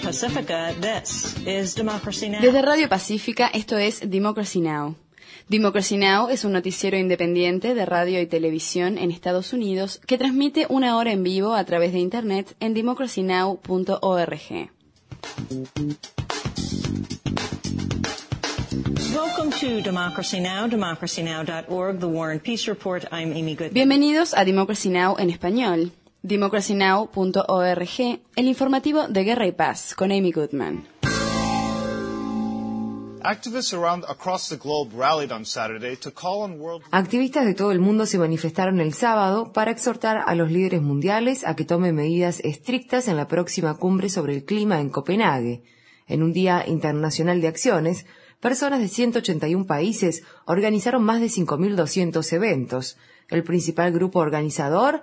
Pacifica, this is Democracy Now! Desde Radio Pacífica, esto es Democracy Now! Democracy Now! Es un noticiero independiente de radio y televisión en Estados Unidos que transmite una hora en vivo a través de Internet en democracynow.org. Welcome to Democracy Now!, democracynow.org, The War and Peace Report. I'm Amy Goodman. Bienvenidos a Democracy Now! En español. democracynow.org, el informativo de Guerra y Paz, con Amy Goodman. Activistas de todo el mundo se manifestaron el sábado para exhortar a los líderes mundiales a que tomen medidas estrictas en la próxima cumbre sobre el clima en Copenhague. En un día internacional de acciones, personas de 181 países organizaron más de 5.200 eventos. El principal grupo organizador,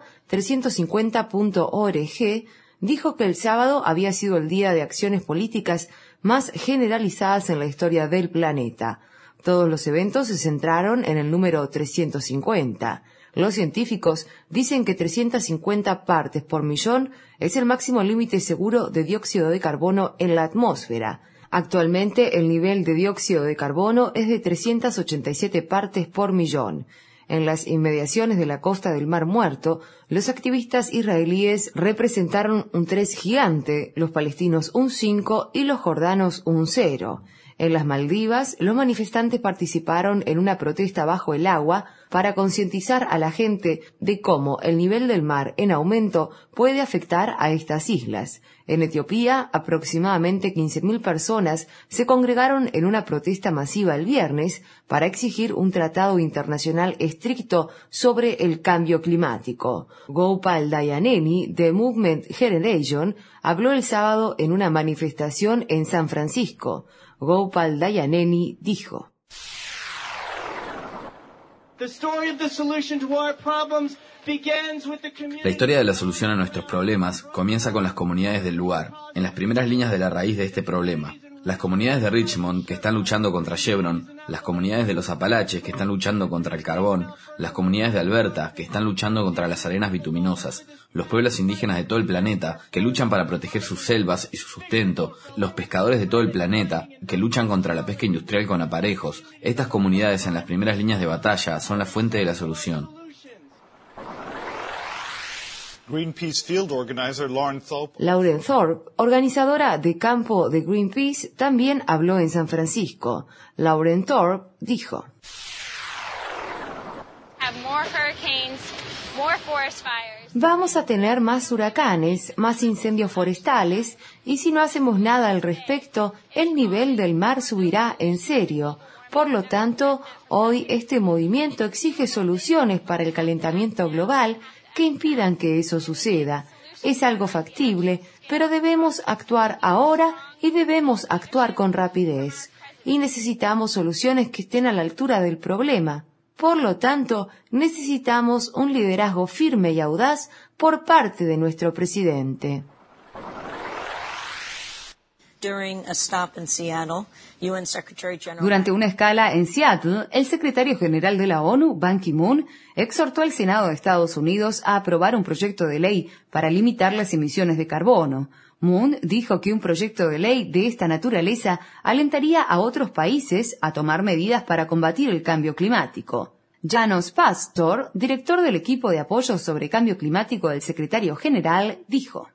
350.org, dijo que el sábado había sido el día de acciones políticas más generalizadas en la historia del planeta. Todos los eventos se centraron en el número 350. Los científicos dicen que 350 partes por millón es el máximo límite seguro de dióxido de carbono en la atmósfera. Actualmente, el nivel de dióxido de carbono es de 387 partes por millón. En las inmediaciones de la costa del Mar Muerto, los activistas israelíes representaron un 3 gigante, los palestinos un 5 y los jordanos un 0. En las Maldivas, los manifestantes participaron en una protesta bajo el agua para concientizar a la gente de cómo el nivel del mar en aumento puede afectar a estas islas. En Etiopía, aproximadamente 15.000 personas se congregaron en una protesta masiva el viernes para exigir un tratado internacional estricto sobre el cambio climático. Gopal Dayaneni, de Movement Generation, habló el sábado en una manifestación en San Francisco. Gopal Dayaneni dijo: La historia de la solución a nuestros problemas comienza con las comunidades del lugar, en las primeras líneas de la raíz de este problema. Las comunidades de Richmond, que están luchando contra Chevron, las comunidades de los Apalaches, que están luchando contra el carbón, las comunidades de Alberta, que están luchando contra las arenas bituminosas, los pueblos indígenas de todo el planeta, que luchan para proteger sus selvas y su sustento, los pescadores de todo el planeta, que luchan contra la pesca industrial con aparejos. Estas comunidades en las primeras líneas de batalla son la fuente de la solución. Greenpeace field organizer Lauren Thorpe, organizadora de campo de Greenpeace, también habló en San Francisco. Lauren Thorpe dijo: Vamos a tener más huracanes, más incendios forestales, y si no hacemos nada al respecto, el nivel del mar subirá en serio. Por lo tanto, hoy este movimiento exige soluciones para el calentamiento global que impidan que eso suceda. Es algo factible, pero debemos actuar ahora y debemos actuar con rapidez. Y necesitamos soluciones que estén a la altura del problema. Por lo tanto, necesitamos un liderazgo firme y audaz por parte de nuestro presidente. Durante una escala en Seattle, el secretario general de la ONU, Ban Ki-moon, exhortó al Senado de Estados Unidos a aprobar un proyecto de ley para limitar las emisiones de carbono. Moon dijo que un proyecto de ley de esta naturaleza alentaría a otros países a tomar medidas para combatir el cambio climático. Janos Pastor, director del equipo de apoyo sobre cambio climático del secretario general, dijo: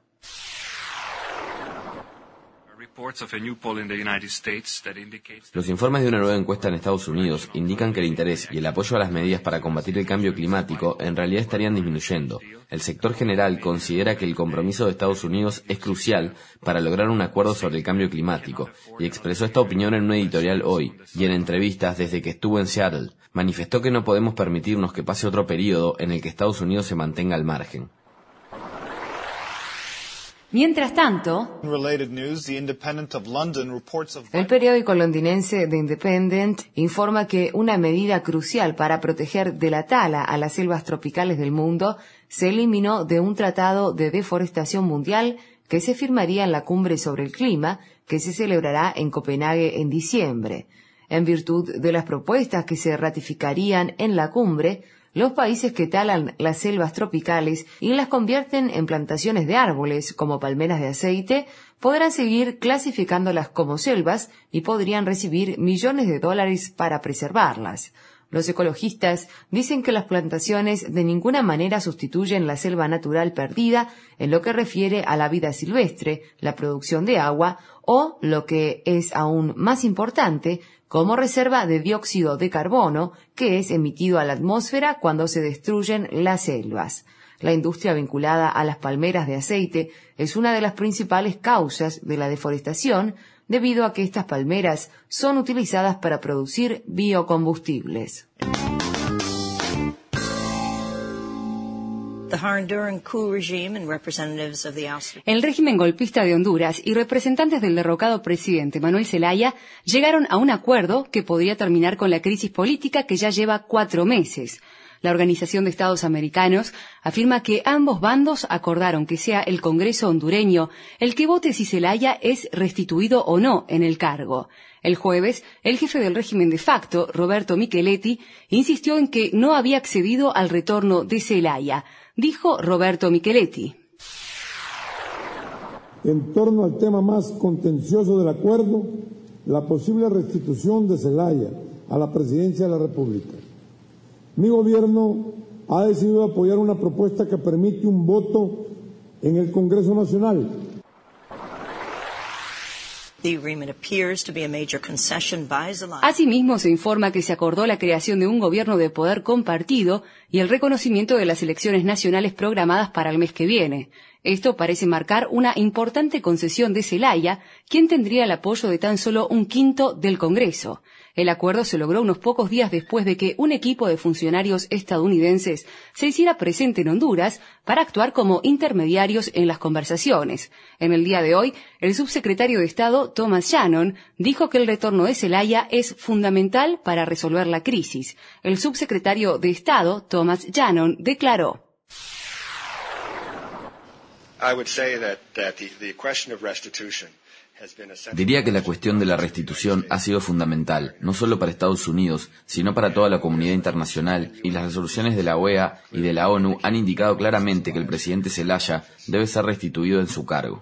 Los informes de una nueva encuesta en Estados Unidos indican que el interés y el apoyo a las medidas para combatir el cambio climático en realidad estarían disminuyendo. El sector general considera que el compromiso de Estados Unidos es crucial para lograr un acuerdo sobre el cambio climático y expresó esta opinión en un editorial hoy y en entrevistas desde que estuvo en Seattle. Manifestó que no podemos permitirnos que pase otro periodo en el que Estados Unidos se mantenga al margen. Mientras tanto, el periódico londinense The Independent informa que una medida crucial para proteger de la tala a las selvas tropicales del mundo se eliminó de un tratado de deforestación mundial que se firmaría en la cumbre sobre el clima que se celebrará en Copenhague en diciembre. En virtud de las propuestas que se ratificarían en la cumbre, Los países que talan las selvas tropicales y las convierten en plantaciones de árboles, como palmeras de aceite, podrán seguir clasificándolas como selvas y podrían recibir millones de dólares para preservarlas. Los ecologistas dicen que las plantaciones de ninguna manera sustituyen la selva natural perdida en lo que refiere a la vida silvestre, la producción de agua o, lo que es aún más importante, como reserva de dióxido de carbono que es emitido a la atmósfera cuando se destruyen las selvas. La industria vinculada a las palmeras de aceite es una de las principales causas de la deforestación, debido a que estas palmeras son utilizadas para producir biocombustibles. El régimen golpista de Honduras y representantes del derrocado presidente Manuel Zelaya llegaron a un acuerdo que podría terminar con la crisis política que ya lleva 4 meses. La Organización de Estados Americanos afirma que ambos bandos acordaron que sea el Congreso hondureño el que vote si Zelaya es restituido o no en el cargo. El jueves, el jefe del régimen de facto, Roberto Micheletti, insistió en que no había accedido al retorno de Zelaya. Dijo Roberto Micheletti: en torno al tema más contencioso del acuerdo, la posible restitución de Zelaya a la presidencia de la República. Mi gobierno ha decidido apoyar una propuesta que permite un voto en el Congreso Nacional. Asimismo, se informa que se acordó la creación de un gobierno de poder compartido y el reconocimiento de las elecciones nacionales programadas para el mes que viene. Esto parece marcar una importante concesión de Zelaya, quien tendría el apoyo de tan solo 1/5 del Congreso. El acuerdo se logró unos pocos días después de que un equipo de funcionarios estadounidenses se hiciera presente en Honduras para actuar como intermediarios en las conversaciones. En el día de hoy, el subsecretario de Estado, Thomas Shannon, dijo que el retorno de Zelaya es fundamental para resolver la crisis. El subsecretario de Estado, Thomas Shannon, declaró: Diría que la cuestión de la restitución ha sido fundamental, no solo para Estados Unidos, sino para toda la comunidad internacional, y las resoluciones de la OEA y de la ONU han indicado claramente que el presidente Zelaya debe ser restituido en su cargo.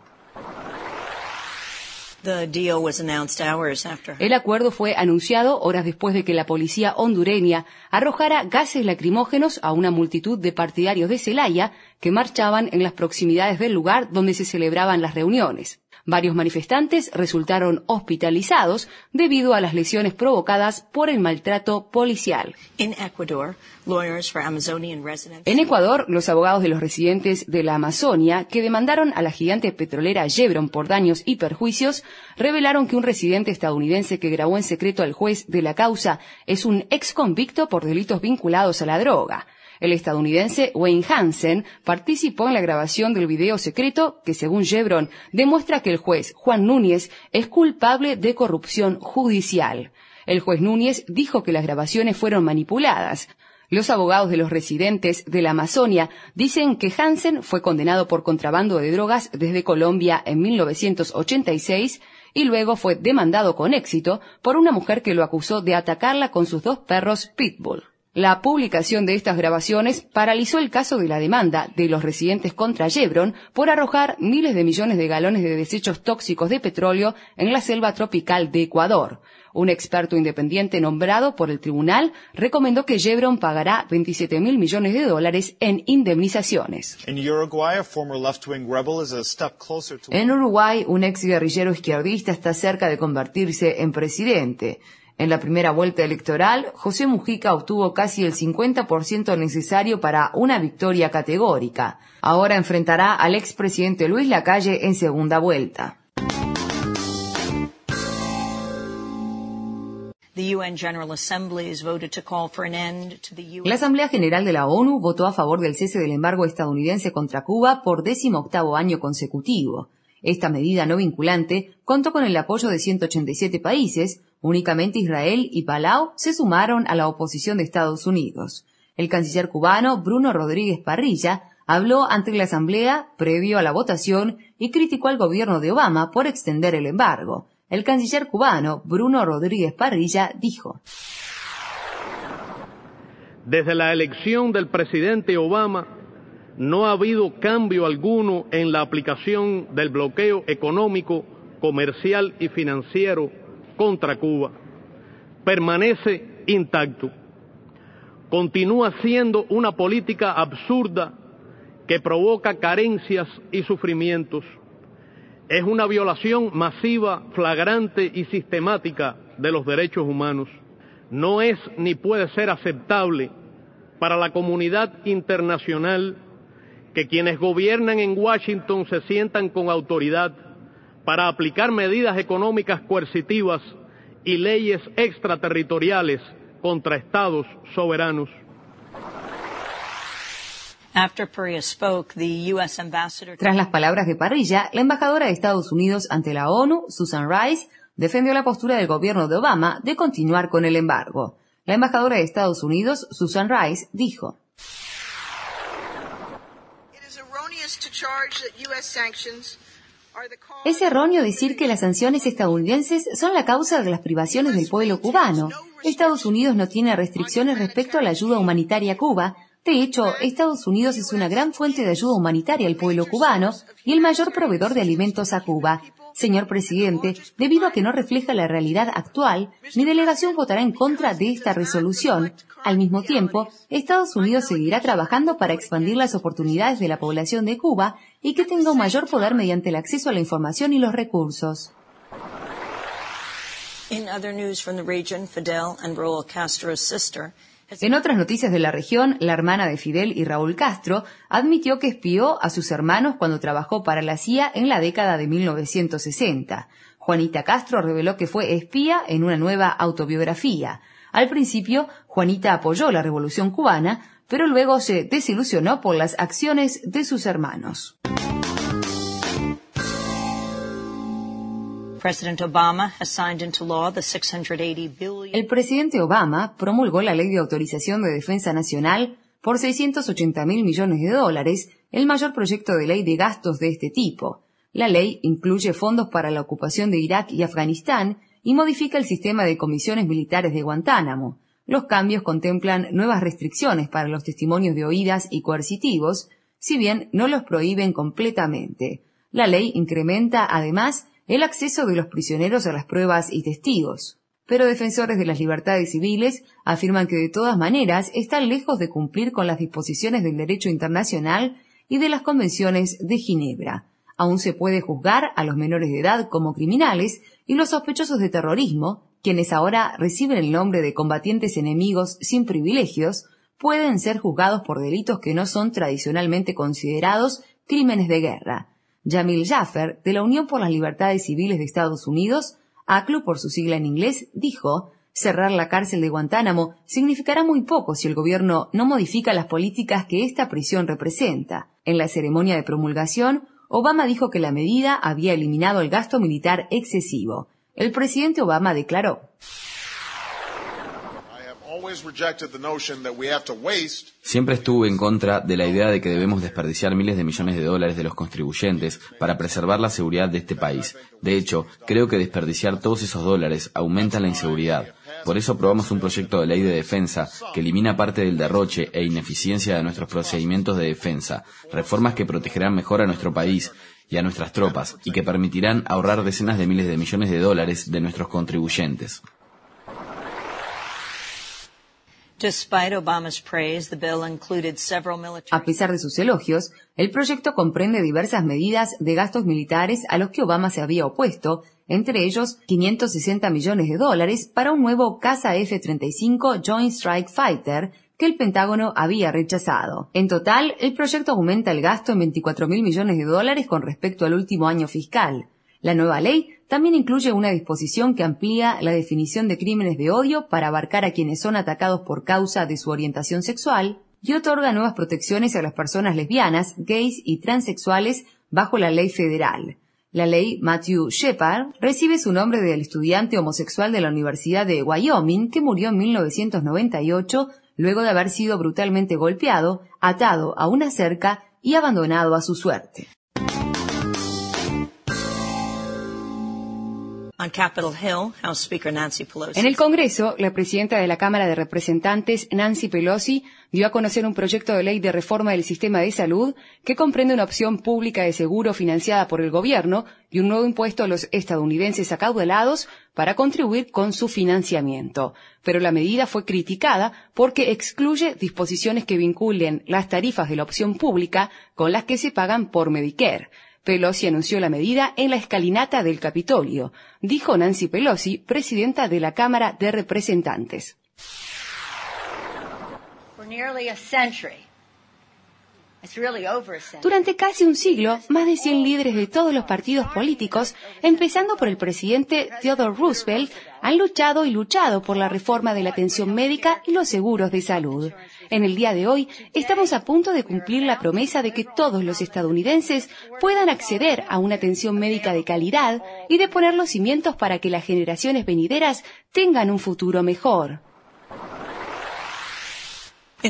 El acuerdo fue anunciado horas después de que la policía hondureña arrojara gases lacrimógenos a una multitud de partidarios de Zelaya que marchaban en las proximidades del lugar donde se celebraban las reuniones. Varios manifestantes resultaron hospitalizados debido a las lesiones provocadas por el maltrato policial. En Ecuador, los abogados de los residentes de la Amazonia, que demandaron a la gigante petrolera Chevron por daños y perjuicios, revelaron que un residente estadounidense que grabó en secreto al juez de la causa es un ex convicto por delitos vinculados a la droga. El estadounidense Wayne Hansen participó en la grabación del video secreto que, según Chevron, demuestra que el juez Juan Núñez es culpable de corrupción judicial. El juez Núñez dijo que las grabaciones fueron manipuladas. Los abogados de los residentes de la Amazonia dicen que Hansen fue condenado por contrabando de drogas desde Colombia en 1986 y luego fue demandado con éxito por una mujer que lo acusó de atacarla con sus 2 perros pitbull. La publicación de estas grabaciones paralizó el caso de la demanda de los residentes contra Chevron por arrojar miles de millones de galones de desechos tóxicos de petróleo en la selva tropical de Ecuador. Un experto independiente nombrado por el tribunal recomendó que Chevron pagará $27.000 millones en indemnizaciones. En Uruguay, un ex guerrillero izquierdista está cerca de convertirse en presidente. En la primera vuelta electoral, José Mujica obtuvo casi el 50% necesario para una victoria categórica. Ahora enfrentará al expresidente Luis Lacalle en segunda vuelta. La Asamblea General de la ONU votó a favor del cese del embargo estadounidense contra Cuba por 18º año consecutivo. Esta medida no vinculante contó con el apoyo de 187 países. Únicamente Israel y Palau se sumaron a la oposición de Estados Unidos. El canciller cubano Bruno Rodríguez Parrilla habló ante la Asamblea previo a la votación y criticó al gobierno de Obama por extender el embargo. El canciller cubano Bruno Rodríguez Parrilla dijo: Desde la elección del presidente Obama, no ha habido cambio alguno en la aplicación del bloqueo económico, comercial y financiero contra Cuba. Permanece intacto. Continúa siendo una política absurda que provoca carencias y sufrimientos. Es una violación masiva, flagrante y sistemática de los derechos humanos. No es ni puede ser aceptable para la comunidad internacional que quienes gobiernan en Washington se sientan con autoridad para aplicar medidas económicas coercitivas y leyes extraterritoriales contra estados soberanos. Tras las palabras de Parrilla, la embajadora de Estados Unidos ante la ONU, Susan Rice, defendió la postura del gobierno de Obama de continuar con el embargo. La embajadora de Estados Unidos, Susan Rice, dijo: Es erróneo decir que las sanciones estadounidenses son la causa de las privaciones del pueblo cubano. Estados Unidos no tiene restricciones respecto a la ayuda humanitaria a Cuba. De hecho, Estados Unidos es una gran fuente de ayuda humanitaria al pueblo cubano y el mayor proveedor de alimentos a Cuba. Señor presidente, debido a que no refleja la realidad actual, mi delegación votará en contra de esta resolución. Al mismo tiempo, Estados Unidos seguirá trabajando para expandir las oportunidades de la población de Cuba y que tenga un mayor poder mediante el acceso a la información y los recursos. En otras noticias de la región, la hermana de Fidel y Raúl Castro admitió que espió a sus hermanos cuando trabajó para la CIA en la década de 1960. Juanita Castro reveló que fue espía en una nueva autobiografía. Al principio, Juanita apoyó la Revolución cubana, pero luego se desilusionó por las acciones de sus hermanos. El presidente Obama promulgó la Ley de Autorización de Defensa Nacional por $680.000 millones, el mayor proyecto de ley de gastos de este tipo. La ley incluye fondos para la ocupación de Irak y Afganistán y modifica el sistema de comisiones militares de Guantánamo. Los cambios contemplan nuevas restricciones para los testimonios de oídas y coercitivos, si bien no los prohíben completamente. La ley incrementa, además, el acceso de los prisioneros a las pruebas y testigos. Pero defensores de las libertades civiles afirman que de todas maneras están lejos de cumplir con las disposiciones del derecho internacional y de las convenciones de Ginebra. Aún se puede juzgar a los menores de edad como criminales y los sospechosos de terrorismo, quienes ahora reciben el nombre de combatientes enemigos sin privilegios, pueden ser juzgados por delitos que no son tradicionalmente considerados crímenes de guerra. Jamil Jaffer, de la Unión por las Libertades Civiles de Estados Unidos, ACLU por su sigla en inglés, dijo: cerrar la cárcel de Guantánamo significará muy poco si el gobierno no modifica las políticas que esta prisión representa. En la ceremonia de promulgación, Obama dijo que la medida había eliminado el gasto militar excesivo. El presidente Obama declaró: Siempre estuve en contra de la idea de que debemos desperdiciar miles de millones de dólares de los contribuyentes para preservar la seguridad de este país. De hecho, creo que desperdiciar todos esos dólares aumenta la inseguridad. Por eso aprobamos un proyecto de ley de defensa que elimina parte del derroche e ineficiencia de nuestros procedimientos de defensa, reformas que protegerán mejor a nuestro país y a nuestras tropas y que permitirán ahorrar decenas de miles de millones de dólares de nuestros contribuyentes. A pesar de sus elogios, el proyecto comprende diversas medidas de gastos militares a los que Obama se había opuesto, entre ellos $560 millones para un nuevo caza F-35 Joint Strike Fighter que el Pentágono había rechazado. En total, el proyecto aumenta el gasto en $24.000 millones con respecto al último año fiscal. La nueva ley también incluye una disposición que amplía la definición de crímenes de odio para abarcar a quienes son atacados por causa de su orientación sexual y otorga nuevas protecciones a las personas lesbianas, gays y transexuales bajo la ley federal. La ley Matthew Shepard recibe su nombre del estudiante homosexual de la Universidad de Wyoming que murió en 1998 luego de haber sido brutalmente golpeado, atado a una cerca y abandonado a su suerte. En el Congreso, la presidenta de la Cámara de Representantes, Nancy Pelosi, dio a conocer un proyecto de ley de reforma del sistema de salud que comprende una opción pública de seguro financiada por el gobierno y un nuevo impuesto a los estadounidenses acaudalados para contribuir con su financiamiento. Pero la medida fue criticada porque excluye disposiciones que vinculen las tarifas de la opción pública con las que se pagan por Medicare. Pelosi anunció la medida en la escalinata del Capitolio, dijo Nancy Pelosi, presidenta de la Cámara de Representantes. Durante casi un siglo, más de 100 líderes de todos los partidos políticos, empezando por el presidente Theodore Roosevelt, han luchado y luchado por la reforma de la atención médica y los seguros de salud. En el día de hoy, estamos a punto de cumplir la promesa de que todos los estadounidenses puedan acceder a una atención médica de calidad y de poner los cimientos para que las generaciones venideras tengan un futuro mejor. En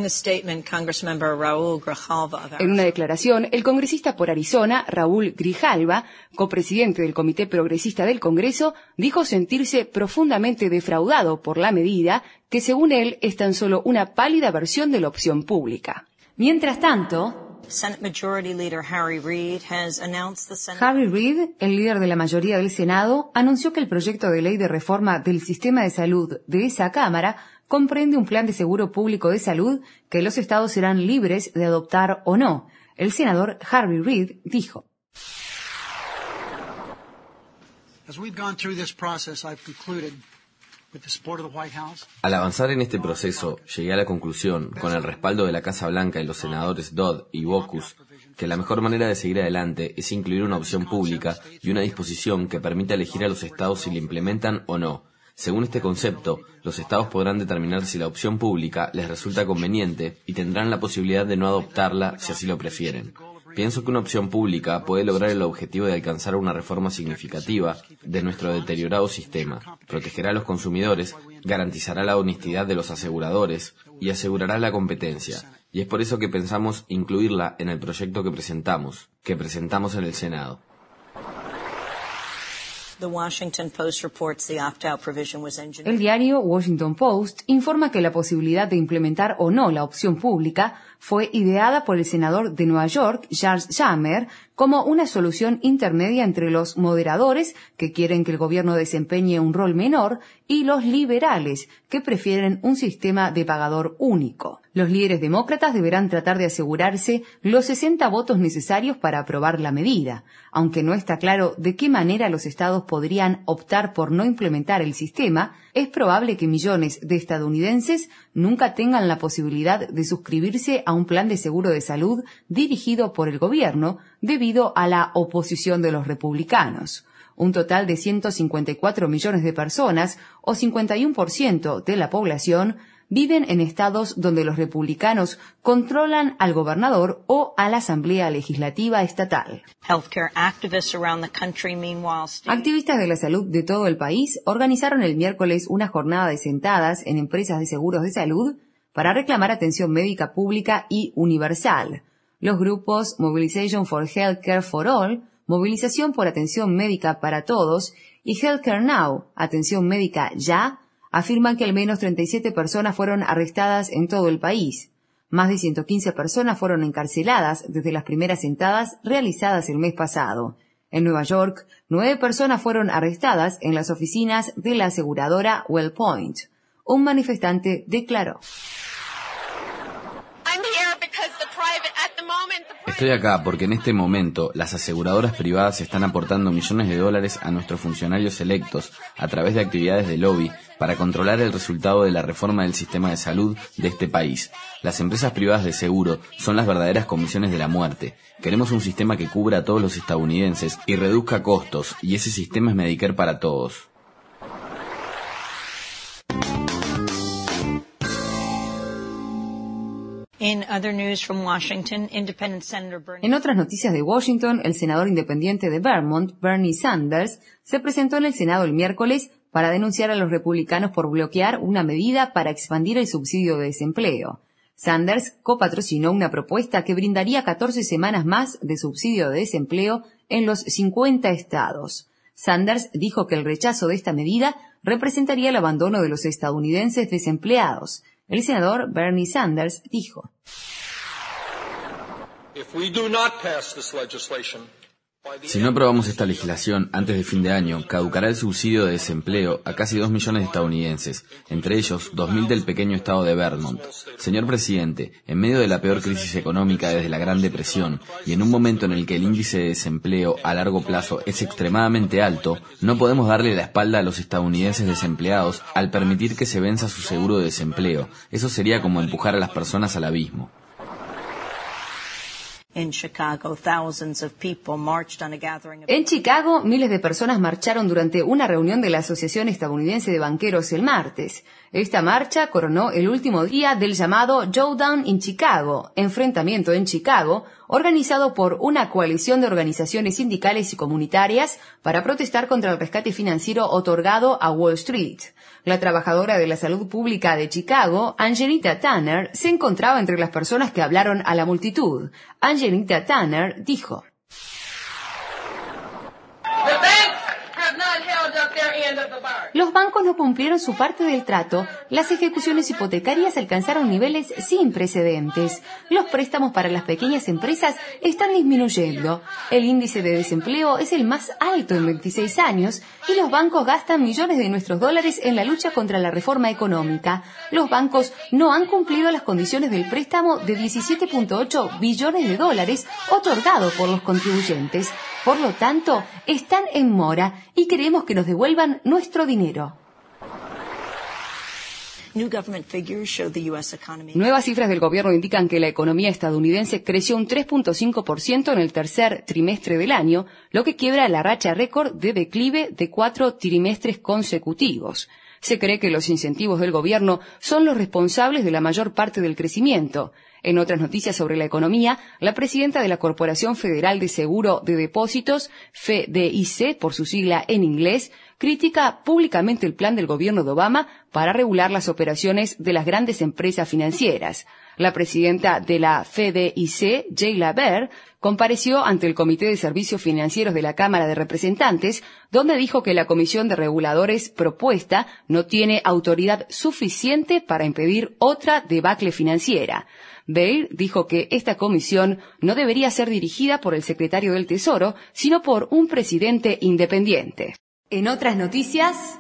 una declaración, el congresista por Arizona, Raúl Grijalva, copresidente del Comité Progresista del Congreso, dijo sentirse profundamente defraudado por la medida, que según él es tan solo una pálida versión de la opción pública. Mientras tanto, Harry Reid, el líder de la mayoría del Senado, anunció que el proyecto de ley de reforma del sistema de salud de esa Cámara comprende un plan de seguro público de salud que los estados serán libres de adoptar o no. El senador Harry Reid dijo: Al avanzar en este proceso, llegué a la conclusión, con el respaldo de la Casa Blanca y los senadores Dodd y Baucus, que la mejor manera de seguir adelante es incluir una opción pública y una disposición que permita elegir a los estados si la implementan o no. Según este concepto, los estados podrán determinar si la opción pública les resulta conveniente y tendrán la posibilidad de no adoptarla si así lo prefieren. Pienso que una opción pública puede lograr el objetivo de alcanzar una reforma significativa de nuestro deteriorado sistema, protegerá a los consumidores, garantizará la honestidad de los aseguradores y asegurará la competencia. Y es por eso que pensamos incluirla en el proyecto que presentamos en el Senado. El diario Washington Post informa que la posibilidad de implementar o no la opción pública fue ideada por el senador de Nueva York, Charles Schumer, como una solución intermedia entre los moderadores, que quieren que el gobierno desempeñe un rol menor, y los liberales, que prefieren un sistema de pagador único. Los líderes demócratas deberán tratar de asegurarse los 60 votos necesarios para aprobar la medida, aunque no está claro de qué manera los estados podrían optar por no implementar el sistema. Es probable que millones de estadounidenses nunca tengan la posibilidad de suscribirse a un plan de seguro de salud dirigido por el gobierno debido a la oposición de los republicanos. Un total de 154 millones de personas, o 51% de la población, viven en estados donde los republicanos controlan al gobernador o a la Asamblea Legislativa Estatal. Activistas de la salud de todo el país organizaron el miércoles una jornada de sentadas en empresas de seguros de salud para reclamar atención médica pública y universal. Los grupos Mobilization for Healthcare for All, Movilización por Atención Médica para Todos, y Healthcare Now, Atención Médica Ya, afirman que al menos 37 personas fueron arrestadas en todo el país. Más de 115 personas fueron encarceladas desde las primeras sentadas realizadas el mes pasado. En Nueva York, 9 personas fueron arrestadas en las oficinas de la aseguradora WellPoint. Un manifestante declaró: Estoy acá porque en este momento las aseguradoras privadas están aportando millones de dólares a nuestros funcionarios electos a través de actividades de lobby para controlar el resultado de la reforma del sistema de salud de este país. Las empresas privadas de seguro son las verdaderas comisiones de la muerte. Queremos un sistema que cubra a todos los estadounidenses y reduzca costos, y ese sistema es Medicare para todos. En otras noticias de Washington, el senador independiente de Vermont, Bernie Sanders, se presentó en el Senado el miércoles para denunciar a los republicanos por bloquear una medida para expandir el subsidio de desempleo. Sanders copatrocinó una propuesta que brindaría 14 semanas más de subsidio de desempleo en los 50 estados. Sanders dijo que el rechazo de esta medida representaría el abandono de los estadounidenses desempleados. El senador Bernie Sanders dijo: si no aprobamos esta legislación antes de fin de año, caducará el subsidio de desempleo a casi 2 millones de estadounidenses, entre ellos 2.000 del pequeño estado de Vermont. Señor presidente, en medio de la peor crisis económica desde la Gran Depresión y en un momento en el que el índice de desempleo a largo plazo es extremadamente alto, no podemos darle la espalda a los estadounidenses desempleados al permitir que se venza su seguro de desempleo. Eso sería como empujar a las personas al abismo. En Chicago, miles de personas marcharon durante una reunión de la Asociación Estadounidense de Banqueros el martes. Esta marcha coronó el último día del llamado Showdown in Chicago, enfrentamiento en Chicago, organizado por una coalición de organizaciones sindicales y comunitarias para protestar contra el rescate financiero otorgado a Wall Street. La trabajadora de la salud pública de Chicago, Angelita Tanner, se encontraba entre las personas que hablaron a la multitud. Angelita Tanner dijo: los bancos no cumplieron su parte del trato, las ejecuciones hipotecarias alcanzaron niveles sin precedentes, los préstamos para las pequeñas empresas están disminuyendo, el índice de desempleo es el más alto en 26 años y los bancos gastan millones de nuestros dólares en la lucha contra la reforma económica. Los bancos no han cumplido las condiciones del préstamo de 17.8 billones de dólares otorgado por los contribuyentes. Por lo tanto, están en mora y queremos que nos devuelvan nuestro dinero. Nuevas cifras del gobierno indican que la economía estadounidense creció un 3.5% en el tercer trimestre del año, lo que quiebra la racha récord de declive de 4 trimestres consecutivos. Se cree que los incentivos del gobierno son los responsables de la mayor parte del crecimiento. En otras noticias sobre la economía, la presidenta de la Corporación Federal de Seguro de Depósitos, FDIC por su sigla en inglés, critica públicamente el plan del gobierno de Obama para regular las operaciones de las grandes empresas financieras. La presidenta de la FDIC, Jayla Bear, compareció ante el Comité de Servicios Financieros de la Cámara de Representantes, donde dijo que la Comisión de Reguladores propuesta no tiene autoridad suficiente para impedir otra debacle financiera. Bear dijo que esta comisión no debería ser dirigida por el secretario del Tesoro, sino por un presidente independiente. En otras noticias,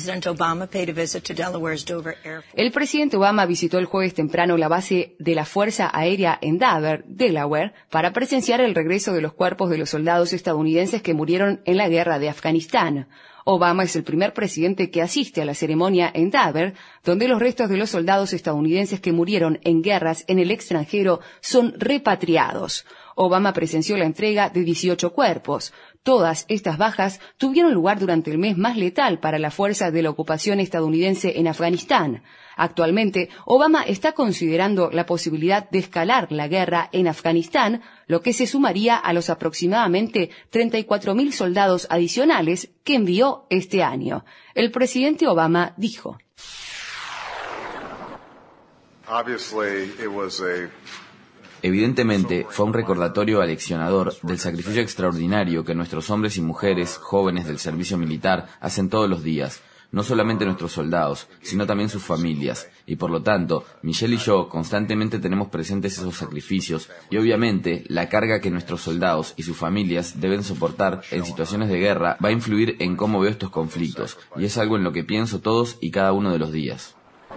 el presidente Obama visitó el jueves temprano la base de la Fuerza Aérea en Dover, Delaware, para presenciar el regreso de los cuerpos de los soldados estadounidenses que murieron en la guerra de Afganistán. Obama es el primer presidente que asiste a la ceremonia en Dover, donde los restos de los soldados estadounidenses que murieron en guerras en el extranjero son repatriados. Obama presenció la entrega de 18 cuerpos. Todas estas bajas tuvieron lugar durante el mes más letal para la fuerza de la ocupación estadounidense en Afganistán. Actualmente, Obama está considerando la posibilidad de escalar la guerra en Afganistán, lo que se sumaría a los aproximadamente 34.000 soldados adicionales que envió este año. El presidente Obama dijo: evidentemente, fue un recordatorio aleccionador del sacrificio extraordinario que nuestros hombres y mujeres jóvenes del servicio militar hacen todos los días, no solamente nuestros soldados, sino también sus familias, y por lo tanto, Michelle y yo constantemente tenemos presentes esos sacrificios, y obviamente, la carga que nuestros soldados y sus familias deben soportar en situaciones de guerra va a influir en cómo veo estos conflictos, y es algo en lo que pienso todos y cada uno de los días.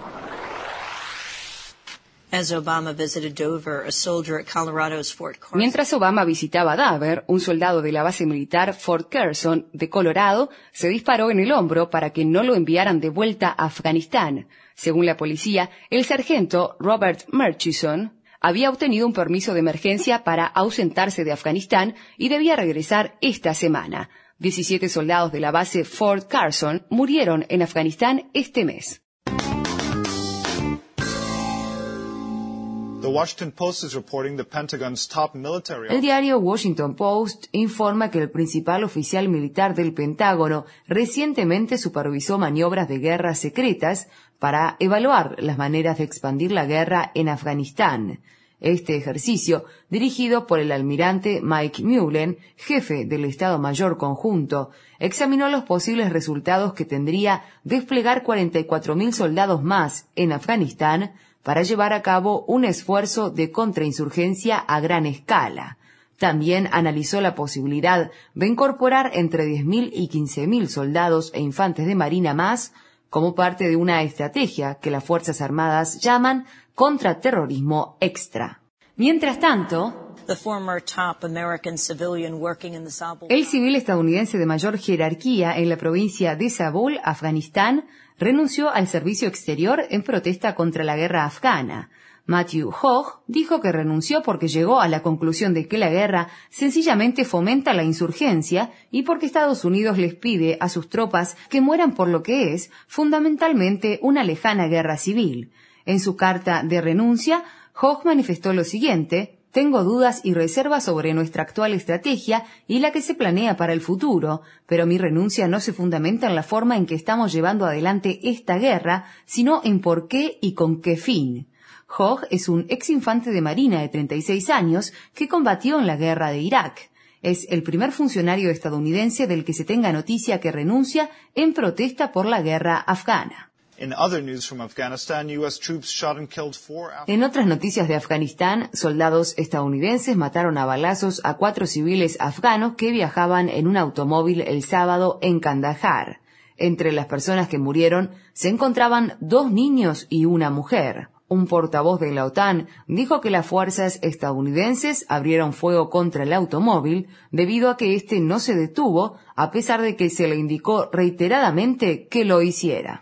Mientras Obama visitaba Dover, un soldado de la base militar Fort Carson de Colorado se disparó en el hombro para que no lo enviaran de vuelta a Afganistán. Según la policía, el sargento Robert Murchison había obtenido un permiso de emergencia para ausentarse de Afganistán y debía regresar esta semana. 17 soldados de la base Fort Carson murieron en Afganistán este mes. El diario Washington Post informa que el principal oficial militar del Pentágono recientemente supervisó maniobras de guerra secretas para evaluar las maneras de expandir la guerra en Afganistán. Este ejercicio, dirigido por el almirante Mike Mullen, jefe del Estado Mayor Conjunto, examinó los posibles resultados que tendría desplegar 44.000 soldados más en Afganistán para llevar a cabo un esfuerzo de contrainsurgencia a gran escala. También analizó la posibilidad de incorporar entre 10.000 y 15.000 soldados e infantes de marina más como parte de una estrategia que las Fuerzas Armadas llaman contraterrorismo extra. Mientras tanto, el civil estadounidense de mayor jerarquía en la provincia de Zabul, Afganistán, renunció al servicio exterior en protesta contra la guerra afgana. Matthew Hogg dijo que renunció porque llegó a la conclusión de que la guerra sencillamente fomenta la insurgencia y porque Estados Unidos les pide a sus tropas que mueran por lo que es, fundamentalmente, una lejana guerra civil. En su carta de renuncia, Hogg manifestó lo siguiente: tengo dudas y reservas sobre nuestra actual estrategia y la que se planea para el futuro, pero mi renuncia no se fundamenta en la forma en que estamos llevando adelante esta guerra, sino en por qué y con qué fin. Hogg es un ex infante de marina de 36 años que combatió en la guerra de Irak. Es el primer funcionario estadounidense del que se tenga noticia que renuncia en protesta por la guerra afgana. En otras noticias de Afganistán, soldados estadounidenses mataron a balazos a 4 civiles afganos que viajaban en un automóvil el sábado en Kandahar. Entre las personas que murieron se encontraban 2 niños y una mujer. Un portavoz de la OTAN dijo que las fuerzas estadounidenses abrieron fuego contra el automóvil debido a que éste no se detuvo, a pesar de que se le indicó reiteradamente que lo hiciera.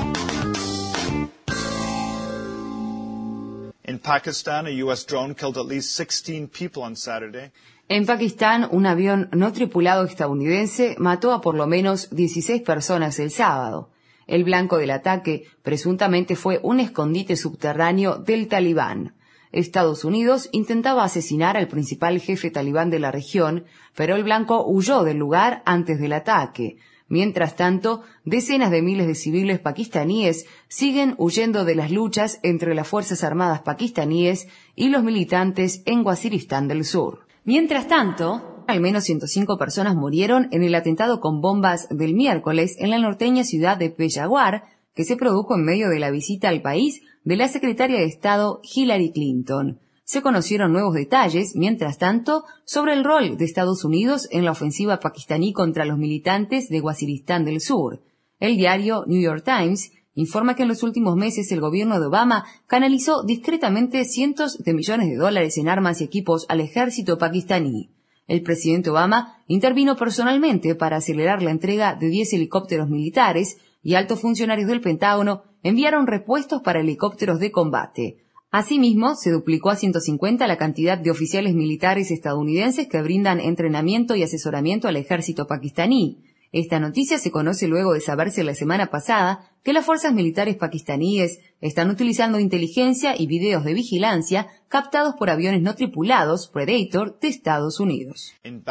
En Pakistán, un avión no tripulado estadounidense mató a por lo menos 16 personas el sábado. El blanco del ataque presuntamente fue un escondite subterráneo del Talibán. Estados Unidos intentaba asesinar al principal jefe talibán de la región, pero el blanco huyó del lugar antes del ataque. Mientras tanto, decenas de miles de civiles pakistaníes siguen huyendo de las luchas entre las Fuerzas Armadas pakistaníes y los militantes en Waziristán del Sur. Mientras tanto, al menos 105 personas murieron en el atentado con bombas del miércoles en la norteña ciudad de Peshawar, que se produjo en medio de la visita al país de la secretaria de Estado Hillary Clinton. Se conocieron nuevos detalles, mientras tanto, sobre el rol de Estados Unidos en la ofensiva pakistaní contra los militantes de Waziristán del Sur. El diario New York Times informa que en los últimos meses el gobierno de Obama canalizó discretamente cientos de millones de dólares en armas y equipos al ejército pakistaní. El presidente Obama intervino personalmente para acelerar la entrega de 10 helicópteros militares y altos funcionarios del Pentágono enviaron repuestos para helicópteros de combate. Asimismo, se duplicó a 150 la cantidad de oficiales militares estadounidenses que brindan entrenamiento y asesoramiento al ejército pakistaní. Esta noticia se conoce luego de saberse la semana pasada que las fuerzas militares pakistaníes están utilizando inteligencia y videos de vigilancia captados por aviones no tripulados Predator de Estados Unidos. En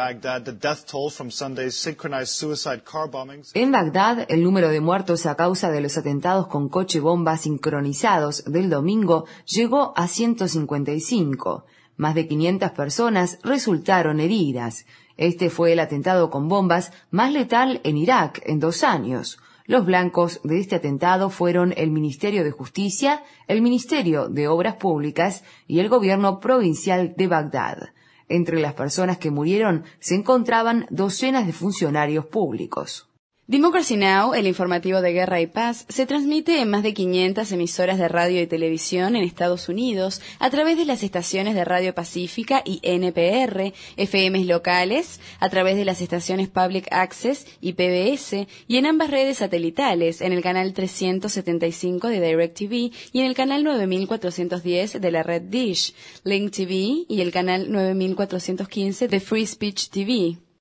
Bagdad, el número de muertos a causa de los atentados con coche-bomba sincronizados del domingo llegó a 155. Más de 500 personas resultaron heridas. Este fue el atentado con bombas más letal en Irak en 2 años. Los blancos de este atentado fueron el Ministerio de Justicia, el Ministerio de Obras Públicas y el gobierno provincial de Bagdad. Entre las personas que murieron se encontraban docenas de funcionarios públicos. Democracy Now!, el informativo de Guerra y Paz, se transmite en más de 500 emisoras de radio y televisión en Estados Unidos a través de las estaciones de Radio Pacífica y NPR, FMs locales, a través de las estaciones Public Access y PBS, y en ambas redes satelitales, en el canal 375 de DirecTV y en el canal 9410 de la red Dish, Link TV y el canal 9415 de Free Speech TV.